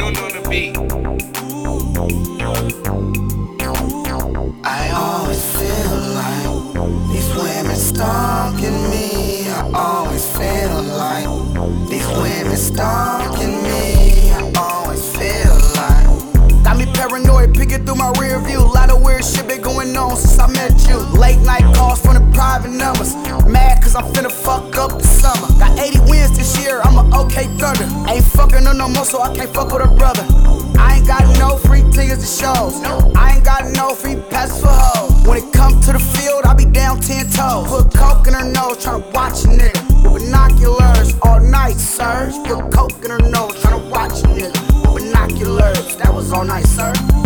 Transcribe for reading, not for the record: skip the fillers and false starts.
don't know the beat. I always feel like these women stalking me. I always feel like these women stalking me. I always feel like got me paranoid, picking through my rear view. Lot of weird shit been going on since I met you. Late night calls from the private numbers. Mad cause I'm finna fuck up the summer. Got 80 wins this year, I'm a OK Thunder. Ain't fucking her no more, so I can't fuck with her brother. I ain't got no free tickets to shows. I ain't got no free passes for hoes. When it comes to the field, I be down 10 toes. Put coke in her nose, tryna watch a nigga. With binoculars all night, sirs. Put coke in her nose, tryna watch a nigga. With binoculars, that was all night, sir.